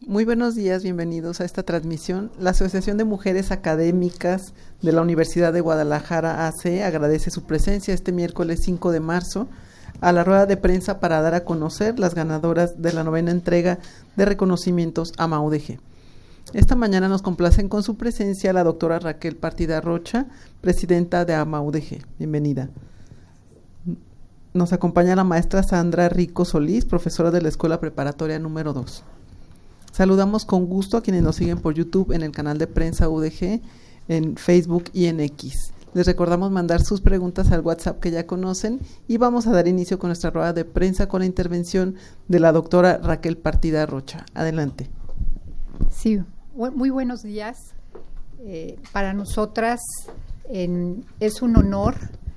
Muy buenos días, bienvenidos a esta transmisión. La Asociación de Mujeres Académicas de la Universidad de Guadalajara, AC, agradece su presencia este miércoles 5 de marzo a la rueda de prensa para dar a conocer las ganadoras de la 9ª entrega de reconocimientos AMA-UDG. Esta mañana nos complacen con su presencia la doctora Raquel Partida Rocha, presidenta de AMA-UDG. Bienvenida. Nos acompaña la maestra Sandra Rico Solís, profesora de la Escuela Preparatoria número 2. Saludamos con gusto a quienes nos siguen por YouTube en el canal de Prensa UDG, en Facebook y en X. Les recordamos mandar sus preguntas al WhatsApp que ya conocen y vamos a dar inicio con nuestra rueda de prensa con la intervención de la doctora Raquel Partida Rocha. Adelante. Sí, muy buenos días. Para nosotras es un honor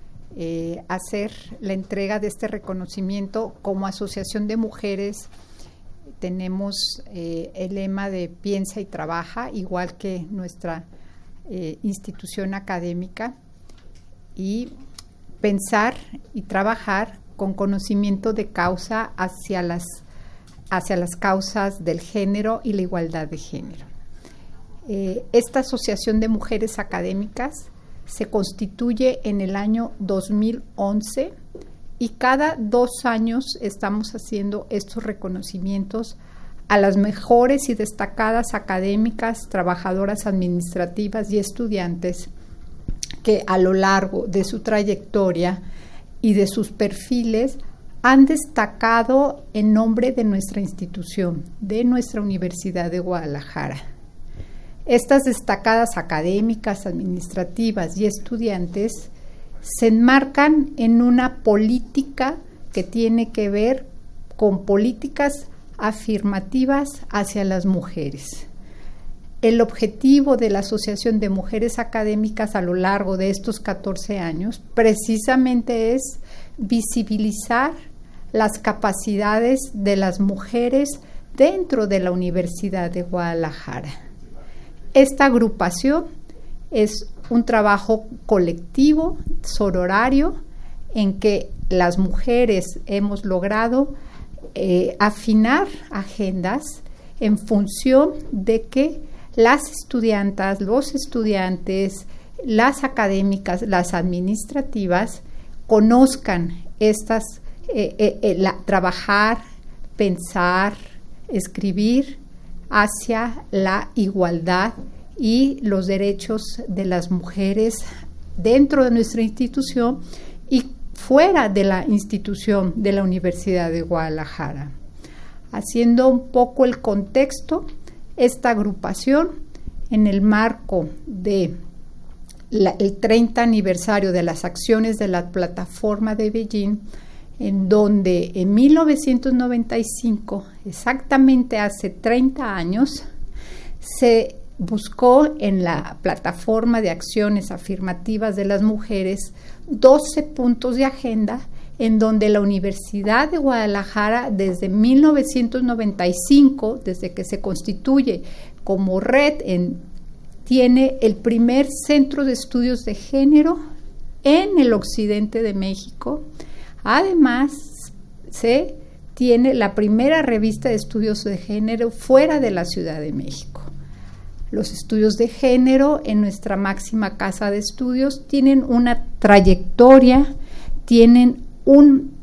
hacer la entrega de este reconocimiento como Asociación de Mujeres. Tenemos el lema de piensa y trabaja, igual que nuestra institución académica, y pensar y trabajar con conocimiento de causa hacia las causas del género y la igualdad de género. Esta Asociación de Mujeres Académicas se constituye en el año 2011 y cada 2 años estamos haciendo estos reconocimientos a las mejores y destacadas académicas, trabajadoras administrativas y estudiantes que a lo largo de su trayectoria y de sus perfiles han destacado en nombre de nuestra institución, de nuestra Universidad de Guadalajara. Estas destacadas académicas, administrativas y estudiantes se enmarcan en una política que tiene que ver con políticas afirmativas hacia las mujeres. El objetivo de la Asociación de Mujeres Académicas a lo largo de estos 14 años precisamente es visibilizar las capacidades de las mujeres dentro de la Universidad de Guadalajara. Esta agrupación es un trabajo colectivo, sororario, en que las mujeres hemos logrado afinar agendas en función de que las estudiantas, los estudiantes, las académicas, las administrativas conozcan trabajar, pensar, escribir hacia la igualdad y los derechos de las mujeres dentro de nuestra institución y fuera de la institución de la Universidad de Guadalajara. Haciendo un poco el contexto, esta agrupación, en el marco de el 30 aniversario de las acciones de la plataforma de Beijing, en donde en 1995, exactamente hace 30 años, se buscó en la plataforma de acciones afirmativas de las mujeres 12 puntos de agenda en donde la Universidad de Guadalajara desde 1995, desde que se constituye como red, tiene el primer centro de estudios de género en el occidente de México. Además, se tiene la primera revista de estudios de género fuera de la Ciudad de México. Los estudios de género en nuestra máxima casa de estudios tienen una trayectoria, tienen un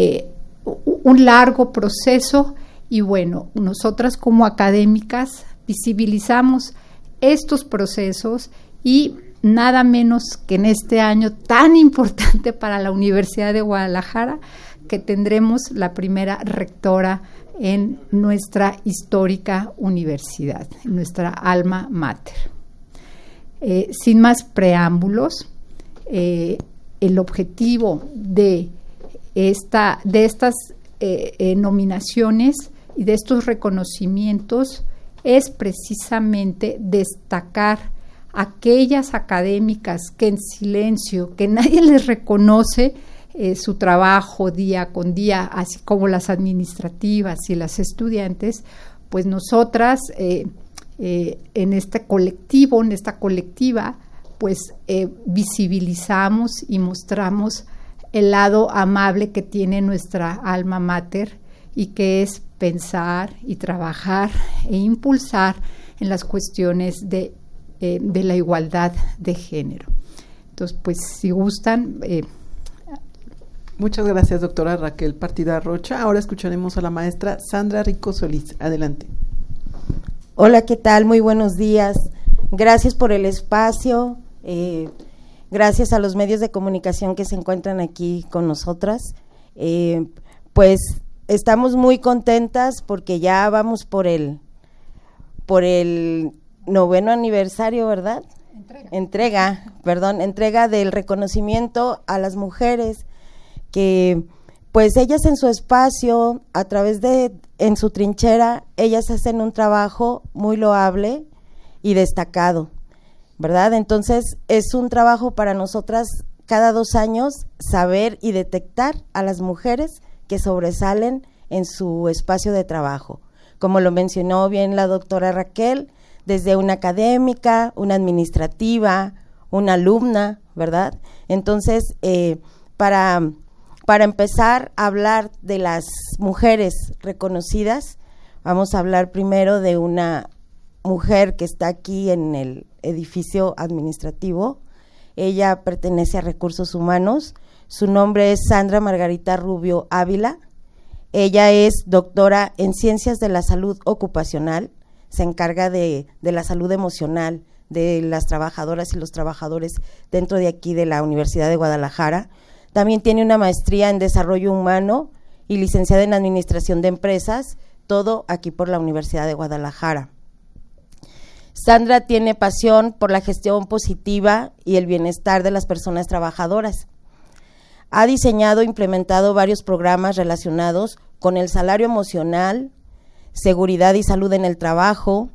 largo proceso y bueno, nosotras como académicas visibilizamos estos procesos y nada menos que en este año tan importante para la Universidad de Guadalajara, que tendremos la primera rectora en nuestra histórica universidad, en nuestra alma mater. Sin más preámbulos, el objetivo de estas nominaciones y de estos reconocimientos es precisamente destacar aquellas académicas que en silencio, que nadie les reconoce su trabajo día con día, así como las administrativas y las estudiantes, pues nosotras en este colectivo, en esta colectiva, pues visibilizamos y mostramos el lado amable que tiene nuestra alma mater y que es pensar y trabajar e impulsar en las cuestiones de la igualdad de género. Entonces, pues, si gustan... Muchas gracias, doctora Raquel Partida Rocha. Ahora escucharemos a la maestra Sandra Rico Solís. Adelante. Hola, ¿qué tal? Muy buenos días. Gracias por el espacio. Gracias a los medios de comunicación que se encuentran aquí con nosotras. Pues estamos muy contentas porque ya vamos por el 9º aniversario, ¿verdad? Entrega del reconocimiento a las mujeres que, pues, ellas en su espacio, a través en su trinchera, ellas hacen un trabajo muy loable y destacado, ¿verdad? Entonces, es un trabajo para nosotras cada 2 años saber y detectar a las mujeres que sobresalen en su espacio de trabajo. Como lo mencionó bien la doctora Raquel, desde una académica, una administrativa, una alumna, ¿verdad? Entonces, para empezar a hablar de las mujeres reconocidas, vamos a hablar primero de una mujer que está aquí en el edificio administrativo. Ella pertenece a Recursos Humanos. Su nombre es Sandra Margarita Rubio Ávila. Ella es doctora en Ciencias de la Salud Ocupacional. Se encarga de la salud emocional de las trabajadoras y los trabajadores dentro de aquí de la Universidad de Guadalajara. También tiene una maestría en Desarrollo Humano y licenciada en Administración de Empresas, todo aquí por la Universidad de Guadalajara. Sandra tiene pasión por la gestión positiva y el bienestar de las personas trabajadoras. Ha diseñado e implementado varios programas relacionados con el salario emocional, seguridad y salud en el trabajo,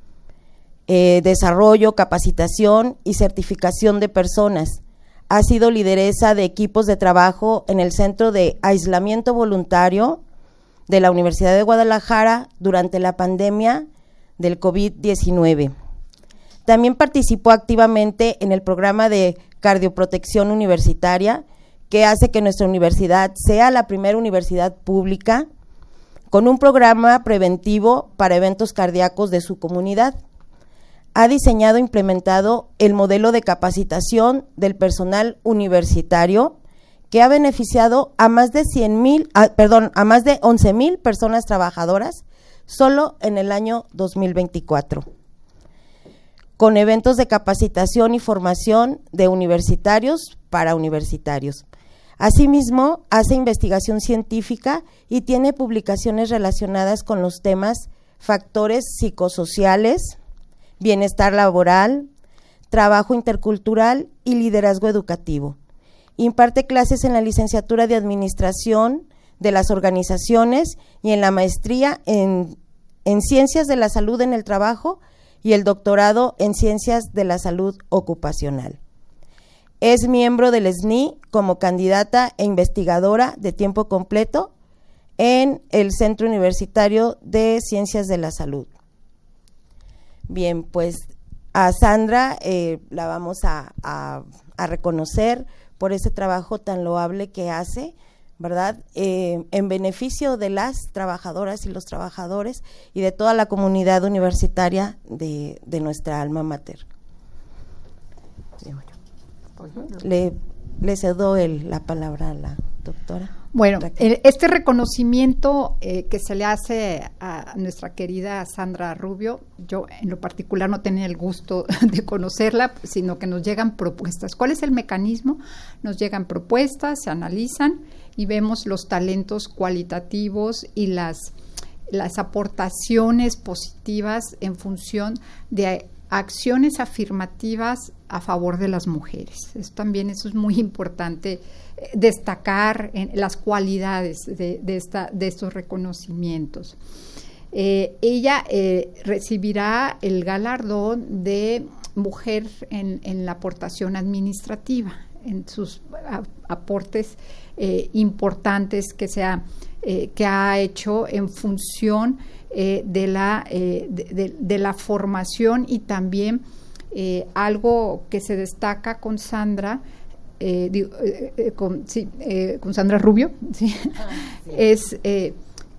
desarrollo, capacitación y certificación de personas. Ha sido lideresa de equipos de trabajo en el Centro de Aislamiento Voluntario de la Universidad de Guadalajara durante la pandemia del COVID-19. También participó activamente en el programa de cardioprotección universitaria, que hace que nuestra universidad sea la primera universidad pública con un programa preventivo para eventos cardíacos de su comunidad. Ha diseñado e implementado el modelo de capacitación del personal universitario que ha beneficiado a más de 11,000 personas trabajadoras solo en el año 2024, con eventos de capacitación y formación de universitarios para universitarios. Asimismo, hace investigación científica y tiene publicaciones relacionadas con los temas factores psicosociales, bienestar laboral, trabajo intercultural y liderazgo educativo. Imparte clases en la licenciatura de Administración de las Organizaciones y en la maestría en Ciencias de la Salud en el Trabajo y el doctorado en Ciencias de la Salud Ocupacional. Es miembro del SNI como candidata e investigadora de tiempo completo en el Centro Universitario de Ciencias de la Salud. Bien, pues a Sandra la vamos a reconocer por ese trabajo tan loable que hace, ¿verdad? En beneficio de las trabajadoras y los trabajadores y de toda la comunidad universitaria de nuestra alma mater. Le cedo la palabra a la doctora. Bueno, este reconocimiento que se le hace a nuestra querida Sandra Rubio, yo en lo particular no tenía el gusto de conocerla, sino que nos llegan propuestas. ¿Cuál es el mecanismo? Nos llegan propuestas, se analizan y vemos los talentos cualitativos y las aportaciones positivas en función de acciones afirmativas a favor de las mujeres. Eso es muy importante destacar en las cualidades de estos reconocimientos. Ella recibirá el galardón de mujer en la aportación administrativa, en sus aportes importantes que ha hecho en función de la formación y también algo que se destaca con Sandra, con Sandra Rubio, ¿sí? Es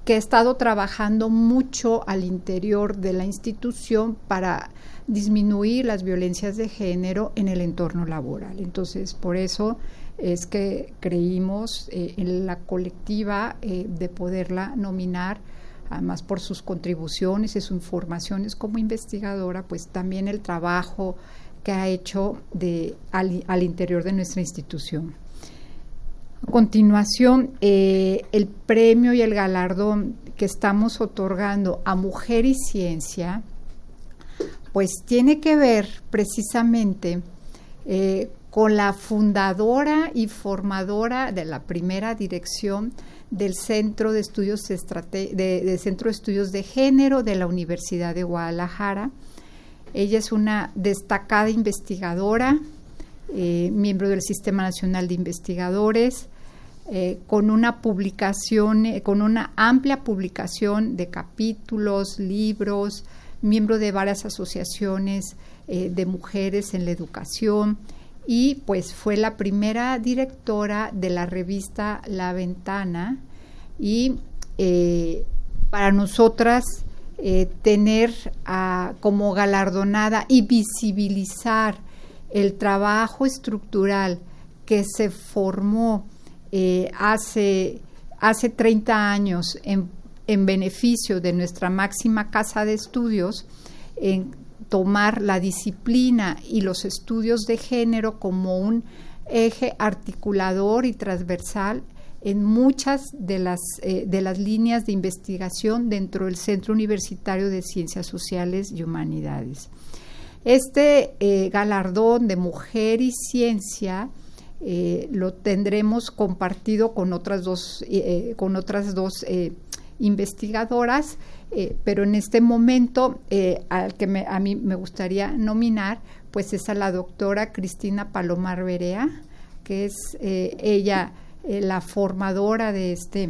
que ha estado trabajando mucho al interior de la institución para disminuir las violencias de género en el entorno laboral. Entonces, por eso es que creímos en la colectiva de poderla nominar, además por sus contribuciones y sus informaciones como investigadora, pues también el trabajo que ha hecho al interior de nuestra institución. A continuación, el premio y el galardón que estamos otorgando a Mujer y Ciencia, pues tiene que ver precisamente con la fundadora y formadora de la primera dirección del Centro de Estudios Centro de Estudios de Género de la Universidad de Guadalajara. Ella es una destacada investigadora, miembro del Sistema Nacional de Investigadores, con una publicación, con una amplia publicación de capítulos, libros, miembro de varias asociaciones de mujeres en la educación, y pues fue la primera directora de la revista La Ventana, y para nosotras tener como galardonada y visibilizar el trabajo estructural que se formó hace 30 años en beneficio de nuestra máxima casa de estudios, en tomar la disciplina y los estudios de género como un eje articulador y transversal en muchas de las líneas de investigación dentro del Centro Universitario de Ciencias Sociales y Humanidades. Este galardón de Mujer y Ciencia lo tendremos compartido con otras dos investigadoras, pero en este momento al que a mí me gustaría nominar, pues es a la doctora Cristina Palomar Berea, que es ella la formadora de este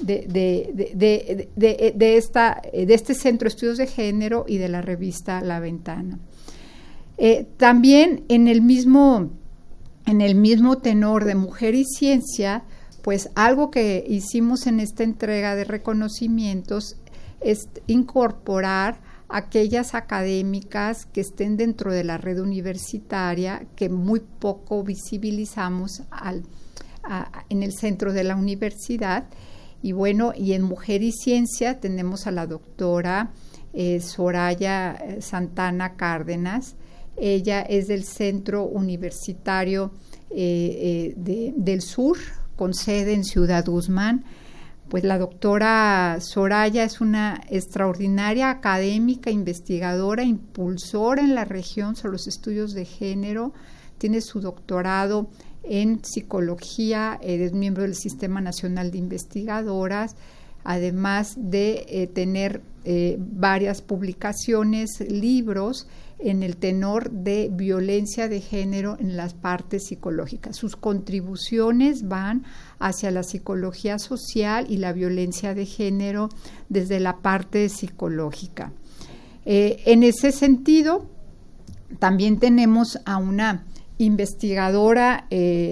Centro de Estudios de Género y de la revista La Ventana. También en el mismo tenor de Mujer y Ciencia, pues algo que hicimos en esta entrega de reconocimientos es incorporar aquellas académicas que estén dentro de la red universitaria, que muy poco visibilizamos en el centro de la universidad. Y bueno, y en Mujer y Ciencia tenemos a la doctora Soraya Santana Cárdenas. Ella es del Centro Universitario del Sur, con sede en Ciudad Guzmán. Pues la doctora Soraya es una extraordinaria académica, investigadora, impulsora en la región sobre los estudios de género. Tiene su doctorado en psicología, es miembro del Sistema Nacional de Investigadoras, además de tener varias publicaciones, libros en el tenor de violencia de género en las partes psicológicas. Sus contribuciones van hacia la psicología social y la violencia de género desde la parte psicológica. En ese sentido, también tenemos a una investigadora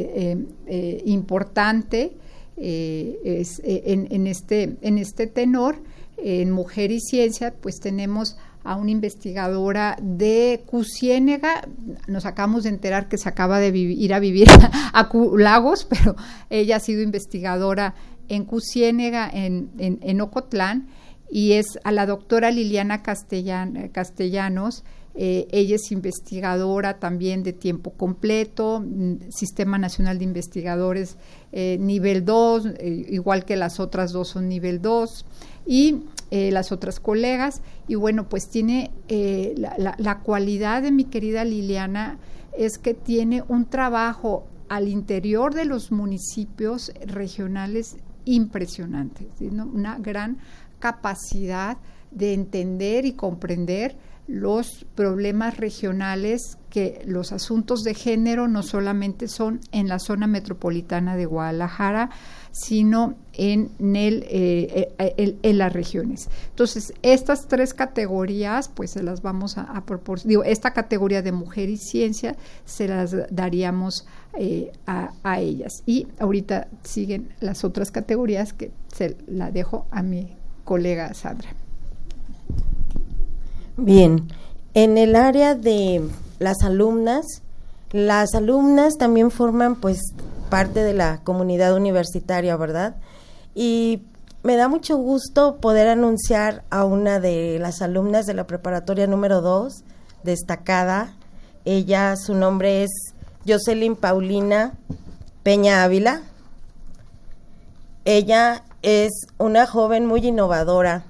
importante en este tenor. En Mujer y Ciencia, pues tenemos a una investigadora de Cusiénega. Nos acabamos de enterar que se acaba de ir a vivir a Lagos, pero ella ha sido investigadora en Cusiénega, en Ocotlán, y es a la doctora Liliana Castellanos. Ella es investigadora también de tiempo completo, Sistema Nacional de Investigadores nivel 2, igual que las otras dos son nivel 2, y las otras colegas. Y bueno, pues tiene la cualidad de mi querida Liliana es que tiene un trabajo al interior de los municipios regionales impresionante, ¿sí? ¿No? Una gran capacidad de entender y comprender los problemas regionales, que los asuntos de género no solamente son en la zona metropolitana de Guadalajara, sino en las regiones. Entonces, estas tres categorías, pues se las vamos a proporcionar. Esta categoría de Mujer y Ciencia se las daríamos a ellas. Y ahorita siguen las otras categorías que se la dejo a mi colega Sandra. Bien, en el área de las alumnas también forman pues parte de la comunidad universitaria, ¿verdad? Y me da mucho gusto poder anunciar a una de las alumnas de la preparatoria número 2, destacada. Ella, su nombre es Jocelyn Paulina Peña Ávila. Ella es una joven muy innovadora.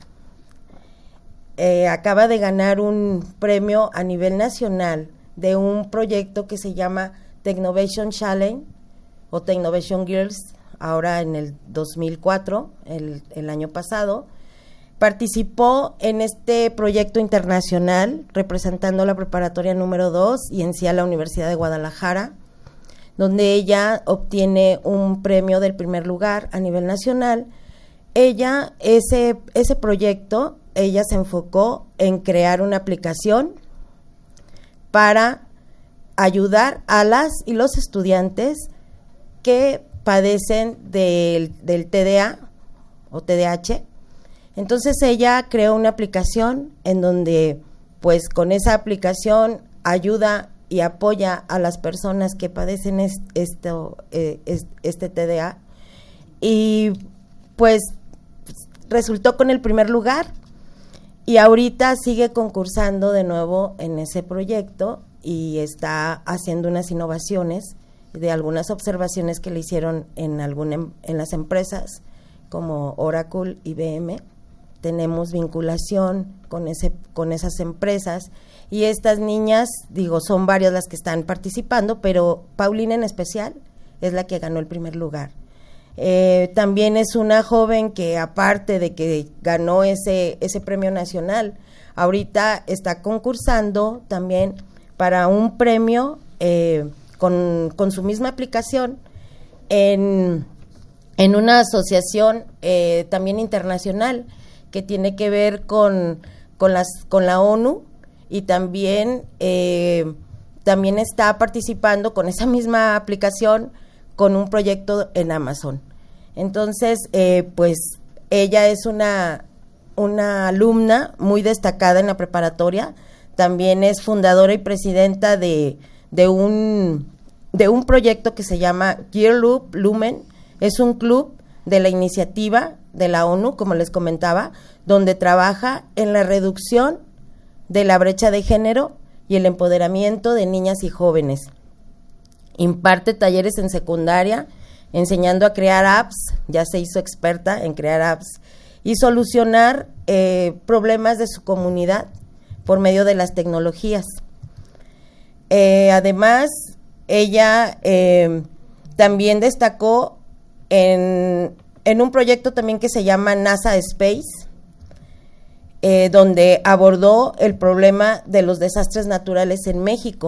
Acaba de ganar un premio a nivel nacional de un proyecto que se llama Technovation Challenge o Technovation Girls, ahora en el 2004, el año pasado. Participó en este proyecto internacional representando la preparatoria número 2 y en sí a la Universidad de Guadalajara, donde ella obtiene un premio del primer lugar a nivel nacional. Ese proyecto, ella se enfocó en crear una aplicación para ayudar a las y los estudiantes que padecen del TDA o TDAH. Entonces ella creó una aplicación en donde pues con esa aplicación ayuda y apoya a las personas que padecen este TDA, y pues resultó con el primer lugar y ahorita sigue concursando de nuevo en ese proyecto y está haciendo unas innovaciones de algunas observaciones que le hicieron en las empresas como Oracle, IBM. Tenemos vinculación con esas empresas y estas niñas, son varias las que están participando, pero Paulina en especial es la que ganó el primer lugar. También es una joven que, aparte de que ganó ese premio nacional, ahorita está concursando también para un premio con su misma aplicación en una asociación también internacional que tiene que ver con la ONU, y también está participando con esa misma aplicación con un proyecto en Amazon. Entonces, pues ella es una alumna muy destacada en la preparatoria. También es fundadora y presidenta de un proyecto que se llama Gear Loop Lumen. Es un club de la iniciativa de la ONU, como les comentaba, donde trabaja en la reducción de la brecha de género y el empoderamiento de niñas y jóvenes. Imparte talleres en secundaria, enseñando a crear apps, ya se hizo experta en crear apps, y solucionar problemas de su comunidad por medio de las tecnologías. Además, ella también destacó en un proyecto también que se llama NASA Space, donde abordó el problema de los desastres naturales en México.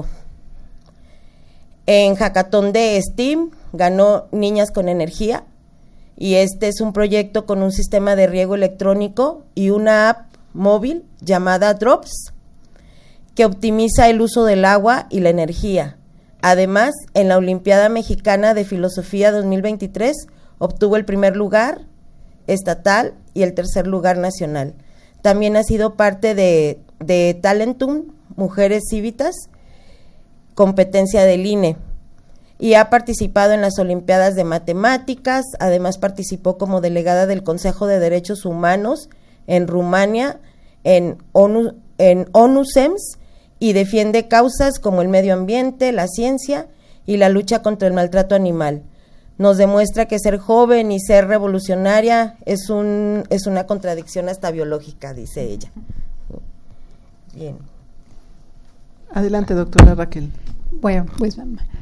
En Hackathon de STEAM ganó Niñas con Energía, y este es un proyecto con un sistema de riego electrónico y una app móvil llamada Drops, que optimiza el uso del agua y la energía. Además, en la Olimpiada Mexicana de Filosofía 2023 obtuvo el primer lugar estatal y el tercer lugar nacional. También ha sido parte de Talentum, Mujeres Cívitas, competencia del INE, y ha participado en las Olimpiadas de Matemáticas. Además participó como delegada del Consejo de Derechos Humanos en Rumania, en ONU-SEMS, y defiende causas como el medio ambiente, la ciencia y la lucha contra el maltrato animal. Nos demuestra que ser joven y ser revolucionaria es una contradicción hasta biológica, dice ella. Bien. Adelante, doctora Raquel. Bueno, pues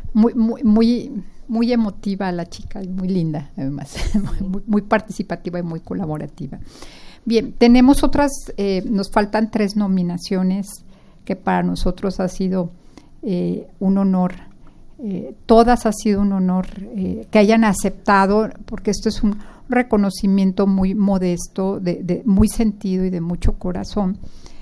muy emotiva la chica, muy linda, además, muy participativa y muy colaborativa. Bien, tenemos otras, nos faltan 3 nominaciones que para nosotros ha sido un honor. Todas ha sido un honor que hayan aceptado, porque esto es un reconocimiento muy modesto, de muy sentido y de mucho corazón.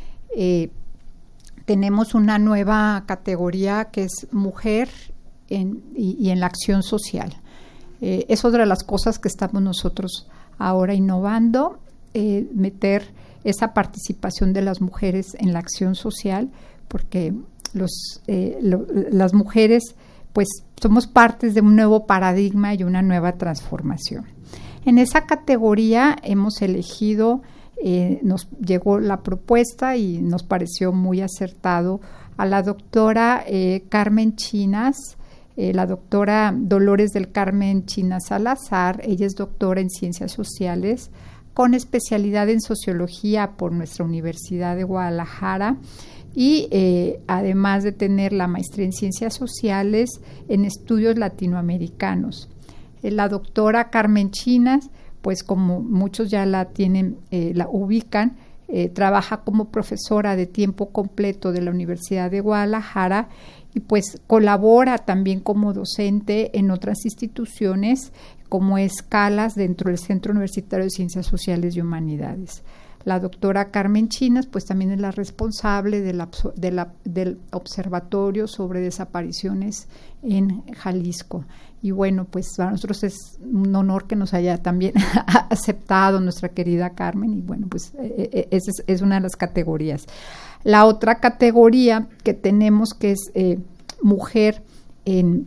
Tenemos una nueva categoría que es mujer y en la acción social. Es otra de las cosas que estamos nosotros ahora innovando. meter esa participación de las mujeres en la acción social, porque las mujeres pues somos partes de un nuevo paradigma y una nueva transformación. En esa categoría hemos elegido, nos llegó la propuesta y nos pareció muy acertado a la doctora Carmen Chinas, la doctora Dolores del Carmen Chinas Salazar. Ella es doctora en Ciencias Sociales con especialidad en Sociología por nuestra Universidad de Guadalajara y además de tener la maestría en Ciencias Sociales en Estudios Latinoamericanos. La doctora Carmen Chinas, pues como muchos ya la tienen, la ubican, trabaja como profesora de tiempo completo de la Universidad de Guadalajara y pues colabora también como docente en otras instituciones como escalas dentro del Centro Universitario de Ciencias Sociales y Humanidades. La doctora Carmen Chinas pues también es la responsable del Observatorio sobre Desapariciones en Jalisco. Y bueno, pues para nosotros es un honor que nos haya también aceptado nuestra querida Carmen y bueno, pues esa es una de las categorías. La otra categoría que tenemos que es mujer en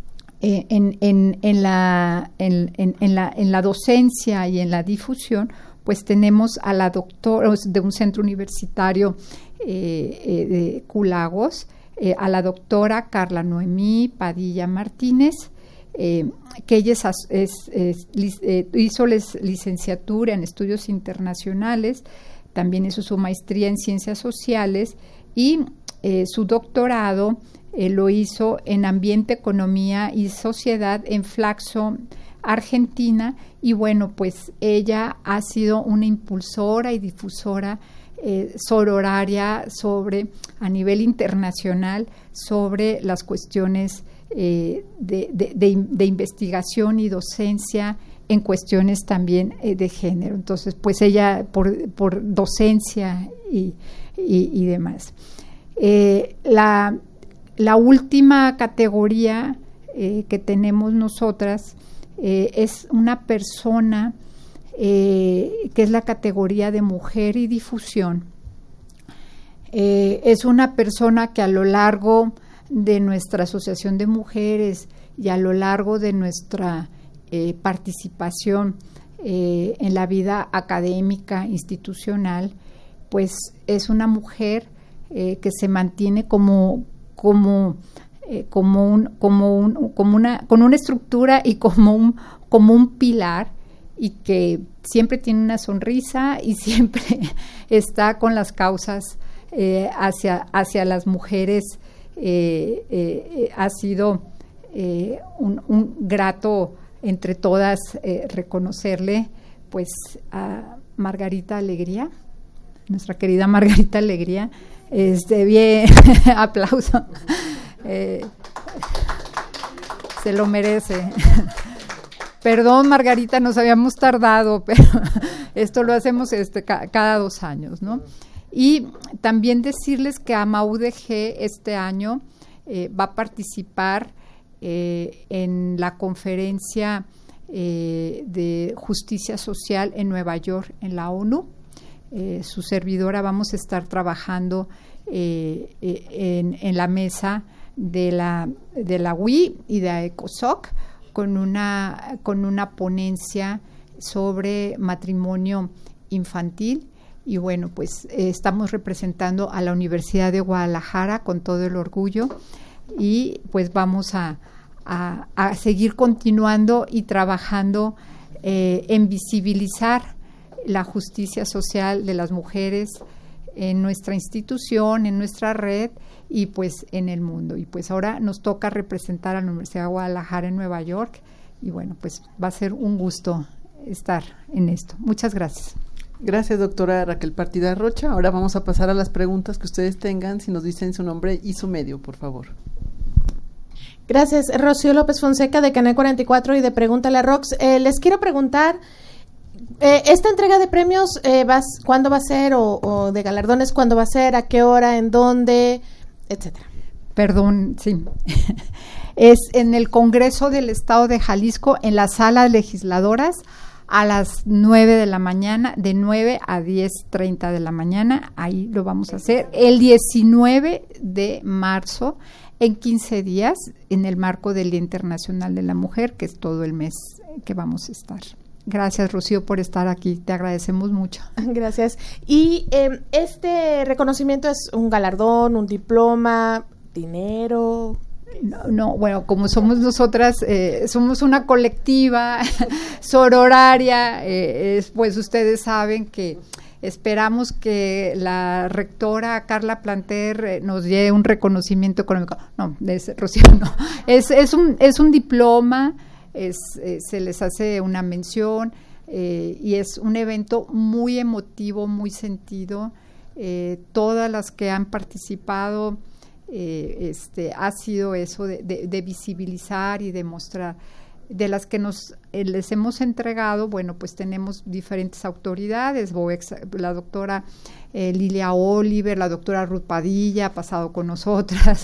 la docencia y en la difusión, pues tenemos a la doctora de un centro universitario de Culagos, a la doctora Carla Noemí Padilla Martínez, que ella hizo licenciatura en estudios internacionales, también hizo su maestría en ciencias sociales y su doctorado lo hizo en ambiente, economía y sociedad en Flaxo, Argentina, y bueno, pues ella ha sido una impulsora y difusora sororaria a nivel internacional sobre las cuestiones de investigación y docencia en cuestiones también de género. Entonces, pues ella por docencia y demás. La última categoría que tenemos nosotras es una persona que es la categoría de mujer y difusión. Es una persona que a lo largo de nuestra asociación de mujeres y a lo largo de nuestra participación en la vida académica, institucional, pues es una mujer que se mantiene con una estructura y como un pilar, y que siempre tiene una sonrisa y siempre está con las causas hacia las mujeres. Ha sido un grato entre todas reconocerle pues a Margarita Alegría, nuestra querida Margarita Alegría. Bien, aplauso. Se lo merece. Perdón, Margarita, nos habíamos tardado, pero esto lo hacemos cada 2 años, ¿no? Y también decirles que AMA-UDG este año va a participar en la conferencia de justicia social en Nueva York, en la ONU. Su servidora vamos a estar trabajando en la mesa de la UI y de ECOSOC con una ponencia sobre matrimonio infantil. Y bueno, pues estamos representando a la Universidad de Guadalajara con todo el orgullo y pues vamos a seguir continuando y trabajando en visibilizar la justicia social de las mujeres en nuestra institución, en nuestra red y pues en el mundo. Y pues ahora nos toca representar a la Universidad de Guadalajara en Nueva York y bueno, pues va a ser un gusto estar en esto. Muchas gracias. Gracias, doctora Raquel Partida Rocha. Ahora vamos a pasar a las preguntas que ustedes tengan, si nos dicen su nombre y su medio, por favor. Gracias. Rocío López Fonseca, de Canal 44 y de Pregúntale a Rox. Les quiero preguntar, ¿esta entrega de premios cuándo va a ser o de galardones cuándo va a ser, a qué hora, en dónde, etcétera? Perdón, sí. Es en el Congreso del Estado de Jalisco, en la Sala de Legisladoras, a las 9 de la mañana, de 9 a 10:30 de la mañana. Ahí lo vamos a hacer el 19 de marzo, en 15 días, en el marco del Día Internacional de la Mujer, que es todo el mes que vamos a estar. Gracias, Rocío, por estar aquí. Te agradecemos mucho. Gracias. Y este reconocimiento es un galardón, un diploma, dinero. No, bueno, como somos nosotras, somos una colectiva sororaria, pues ustedes saben que esperamos que la rectora Carla Planter nos dé un reconocimiento económico. No, Rocío, no. Es un diploma, se les hace una mención y es un evento muy emotivo, muy sentido. Todas las que han participado ha sido eso de visibilizar y de mostrar. De las que les hemos entregado, bueno, pues tenemos diferentes autoridades, la doctora Lilia Oliver, la doctora Ruth Padilla ha pasado con nosotras,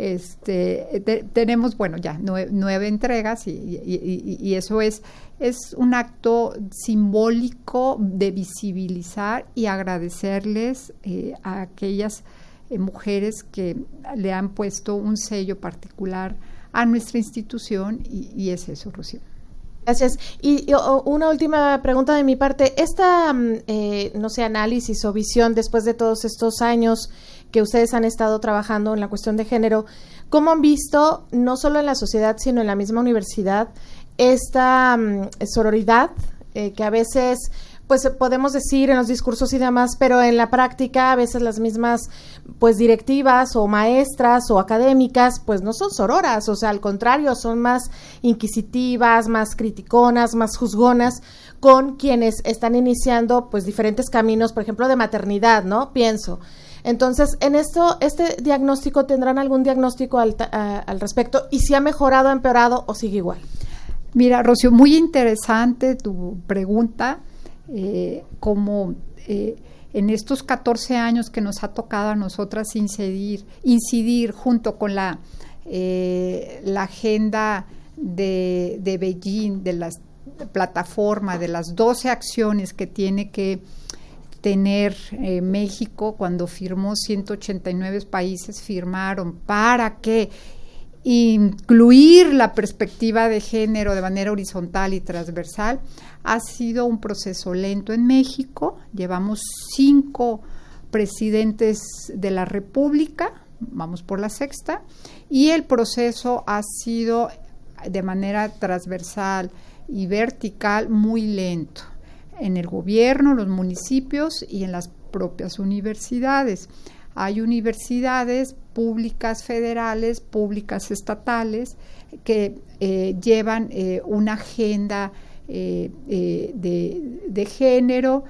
tenemos, bueno, ya 9 entregas y eso es un acto simbólico de visibilizar y agradecerles a aquellas mujeres que le han puesto un sello particular a nuestra institución y es eso, Rocío. Gracias. Y una última pregunta de mi parte. Esta, análisis o visión después de todos estos años que ustedes han estado trabajando en la cuestión de género, ¿cómo han visto, no solo en la sociedad, sino en la misma universidad, esta sororidad que a veces pues podemos decir en los discursos y demás, pero en la práctica a veces las mismas pues directivas o maestras o académicas pues no son sororas, o sea, al contrario, son más inquisitivas, más criticonas, más juzgonas con quienes están iniciando pues diferentes caminos, por ejemplo, de maternidad, ¿no? Pienso. Entonces, en este diagnóstico, ¿tendrán algún diagnóstico al respecto? ¿Y si ha mejorado, ha empeorado o sigue igual? Mira, Rocío, muy interesante tu pregunta. Como en estos 14 años que nos ha tocado a nosotras incidir junto con la agenda de Beijing, de la plataforma, de las 12 acciones que tiene que tener México cuando firmó, 189 países firmaron para que incluir la perspectiva de género de manera horizontal y transversal. Ha sido un proceso lento en México. Llevamos 5 presidentes de la República, vamos por la 6ª, y el proceso ha sido de manera transversal y vertical muy lento en el gobierno, los municipios y en las propias universidades. Hay universidades públicas federales, públicas estatales, que llevan una agenda de género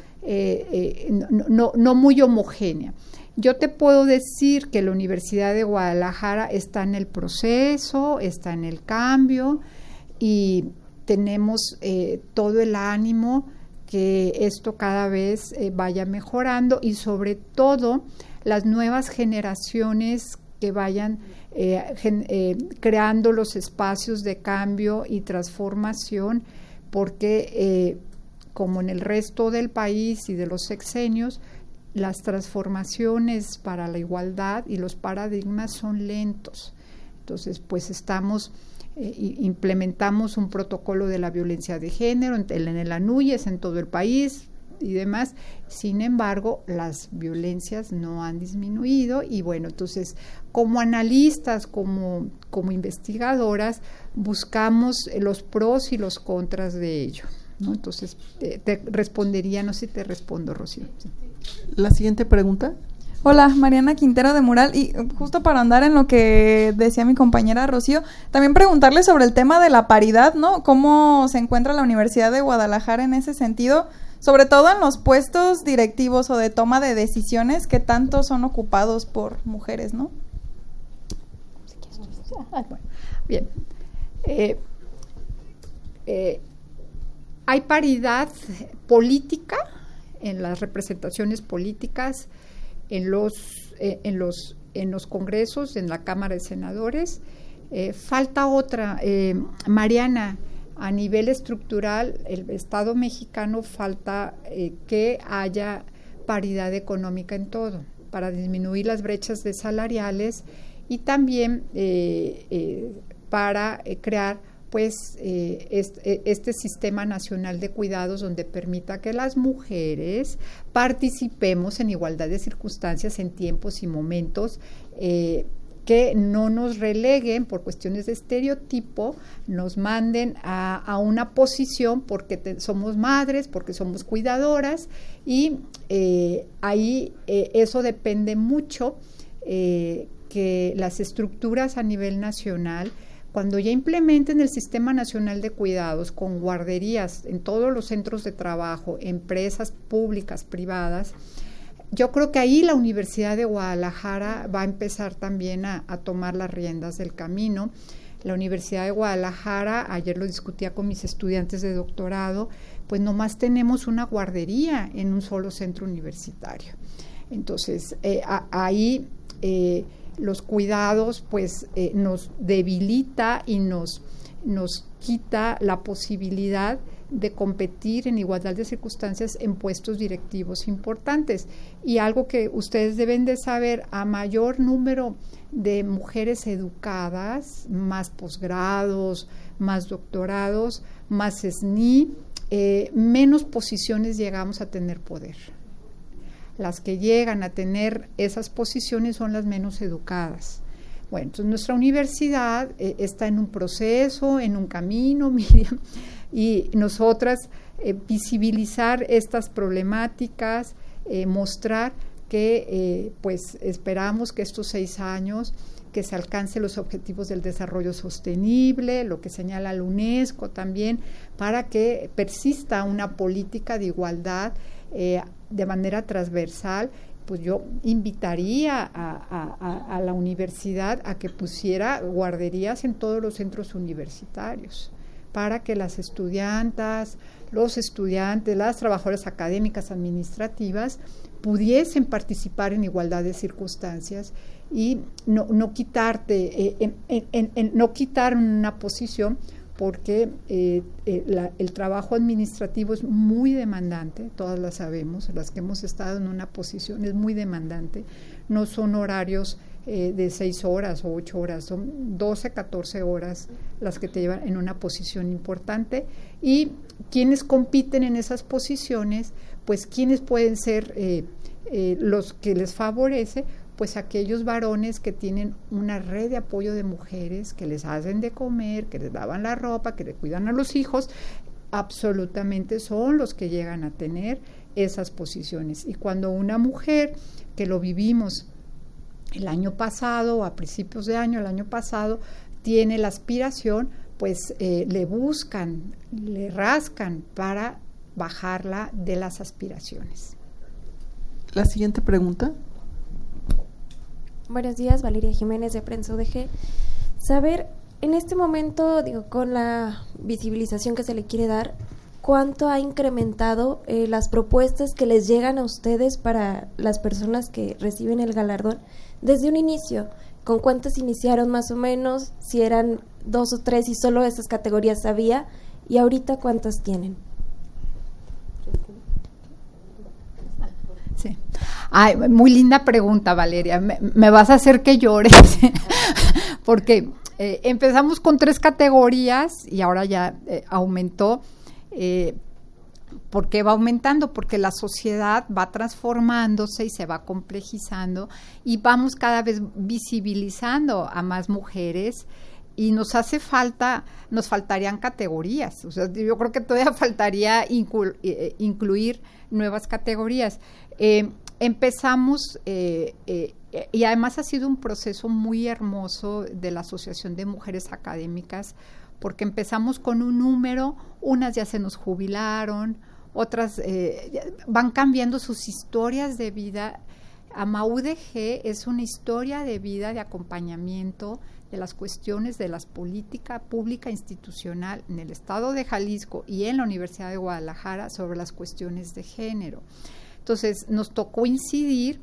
no muy homogénea. Yo te puedo decir que la Universidad de Guadalajara está en el proceso, está en el cambio y tenemos todo el ánimo que esto cada vez vaya mejorando y sobre todo las nuevas generaciones que vayan creando los espacios de cambio y transformación, porque como en el resto del país y de los sexenios, las transformaciones para la igualdad y los paradigmas son lentos. Entonces, pues implementamos un protocolo de la violencia de género en el ANUYES, en todo el país y demás. Sin embargo, las violencias no han disminuido y bueno, entonces como analistas, como investigadoras, buscamos los pros y los contras de ello, ¿no? Entonces, te respondería, no sé si te respondo, Rocío. Sí. La siguiente pregunta. Hola, Mariana Quintero de Mural, y justo para andar en lo que decía mi compañera Rocío, también preguntarle sobre el tema de la paridad, ¿no? ¿Cómo se encuentra la Universidad de Guadalajara en ese sentido? Sobre todo en los puestos directivos o de toma de decisiones que tanto son ocupados por mujeres, ¿no? Bueno, bien. Hay paridad política en las representaciones políticas, en los congresos, en la Cámara de Senadores. Falta otra, Mariana, A nivel estructural, el Estado mexicano falta que haya paridad económica en todo, para disminuir las brechas salariales y también para crear pues este sistema nacional de cuidados donde permita que las mujeres participemos en igualdad de circunstancias en tiempos y momentos, que no nos releguen por cuestiones de estereotipo, nos manden a una posición porque somos madres, porque somos cuidadoras, y ahí eso depende mucho que las estructuras a nivel nacional, cuando ya implementen el Sistema Nacional de Cuidados con guarderías en todos los centros de trabajo, empresas públicas, privadas, yo creo que ahí la Universidad de Guadalajara va a empezar también a tomar las riendas del camino. La Universidad de Guadalajara, ayer lo discutía con mis estudiantes de doctorado, pues nomás tenemos una guardería en un solo centro universitario. Entonces, ahí los cuidados pues nos debilita y nos quita la posibilidad de competir en igualdad de circunstancias en puestos directivos importantes. Y algo que ustedes deben de saber, a mayor número de mujeres educadas, más posgrados, más doctorados, más SNI, menos posiciones llegamos a tener poder. Las que llegan a tener esas posiciones son las menos educadas. Bueno, entonces nuestra universidad está en un proceso, en un camino, Miriam, y nosotras visibilizar estas problemáticas, mostrar que pues esperamos que estos 6 años que se alcancen los objetivos del desarrollo sostenible, lo que señala la UNESCO también, para que persista una política de igualdad de manera transversal. Pues yo invitaría a la universidad a que pusiera guarderías en todos los centros universitarios, para que las estudiantas, los estudiantes, las trabajadoras académicas administrativas pudiesen participar en igualdad de circunstancias y no quitarte, no quitar una posición, porque el trabajo administrativo es muy demandante, todas las sabemos, las que hemos estado en una posición es muy demandante, no son horarios de 6 horas o 8 horas, son 12, 14 horas las que te llevan en una posición importante. Y quienes compiten en esas posiciones, pues quienes pueden ser los que les favorece, pues aquellos varones que tienen una red de apoyo de mujeres, que les hacen de comer, que les lavan la ropa, que le cuidan a los hijos, absolutamente son los que llegan a tener esas posiciones. Y cuando una mujer, que lo vivimos el año pasado, a principios de año, el año pasado, tiene la aspiración, pues le buscan, le rascan para bajarla de las aspiraciones. La siguiente pregunta. Buenos días, Valeria Jiménez de Prensa UDG. Saber, en este momento, con la visibilización que se le quiere dar, ¿cuánto ha incrementado las propuestas que les llegan a ustedes para las personas que reciben el galardón desde un inicio? ¿Con cuántas iniciaron más o menos? Si eran 2 o 3 y solo esas categorías había, y ahorita ¿cuántas tienen? Sí. Ay, muy linda pregunta, Valeria. Me vas a hacer que llore, porque empezamos con 3 categorías y ahora ya aumentó. ¿Por qué va aumentando? Porque la sociedad va transformándose y se va complejizando y vamos cada vez visibilizando a más mujeres. Y nos faltarían categorías. O sea, yo creo que todavía faltaría incluir nuevas categorías. Empezamos, y además ha sido un proceso muy hermoso de la Asociación de Mujeres Académicas, porque empezamos con un número, unas ya se nos jubilaron, otras van cambiando sus historias de vida. AMA-UDG es una historia de vida, de acompañamiento de las cuestiones de las política pública institucional en el estado de Jalisco y en la Universidad de Guadalajara sobre las cuestiones de género. Entonces, nos tocó incidir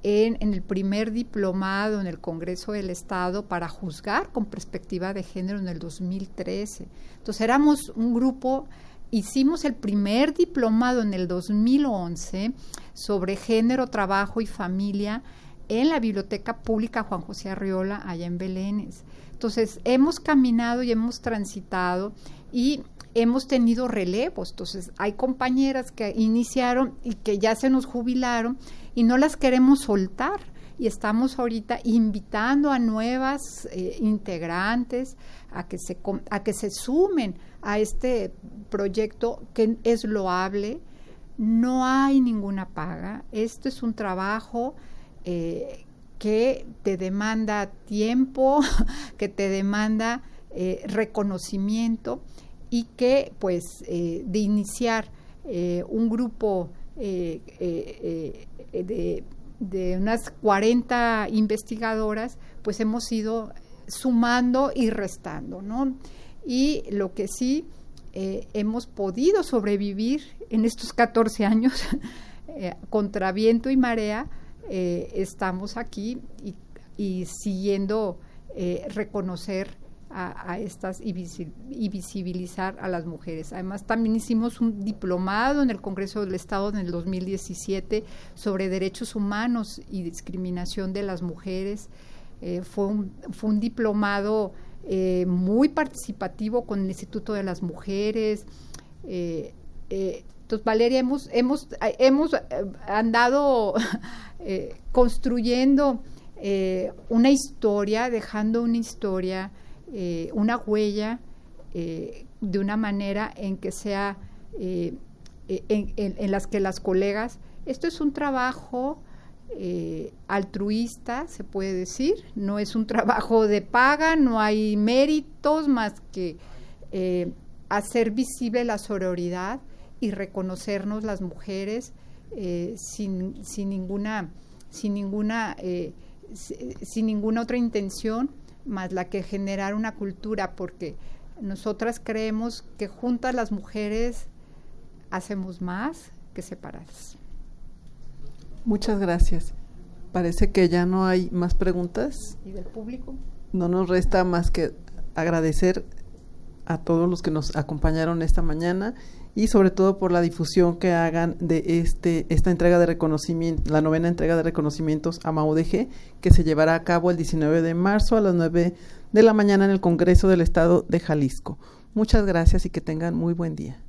en el primer diplomado en el Congreso del Estado para juzgar con perspectiva de género en el 2013. Entonces éramos un grupo, hicimos el primer diplomado en el 2011 sobre género, trabajo y familia en la Biblioteca Pública Juan José Arriola, allá en Belénes. Entonces hemos caminado y hemos transitado y hemos tenido relevos. Entonces hay compañeras que iniciaron y que ya se nos jubilaron y no las queremos soltar, y estamos ahorita invitando a nuevas integrantes a que se sumen a este proyecto que es loable. No hay ninguna paga, esto es un trabajo que te demanda tiempo, que te demanda reconocimiento, y que pues de iniciar un grupo de unas 40 investigadoras, pues hemos ido sumando y restando, ¿no? Y lo que sí hemos podido sobrevivir en estos 14 años contra viento y marea, estamos aquí y siguiendo reconocer a estas y visibilizar a las mujeres. Además, también hicimos un diplomado en el Congreso del Estado en el 2017 sobre derechos humanos y discriminación de las mujeres. Fue un diplomado muy participativo con el Instituto de las Mujeres. Entonces, Valeria, hemos andado construyendo una historia, dejando una historia, una huella, de una manera en que sea en las que las colegas, esto es un trabajo altruista, se puede decir, no es un trabajo de paga, no hay méritos más que hacer visible la sororidad y reconocernos las mujeres sin ninguna otra intención más la que generar una cultura, porque nosotras creemos que juntas las mujeres hacemos más que separadas. Muchas gracias. Parece que ya no hay más preguntas. ¿Y del público? No nos resta más que agradecer a todos los que nos acompañaron esta mañana y sobre todo por la difusión que hagan de esta entrega de reconocimiento, la 9ª entrega de reconocimientos a MAUDG, que se llevará a cabo el 19 de marzo a las 9 de la mañana en el Congreso del Estado de Jalisco. Muchas gracias y que tengan muy buen día.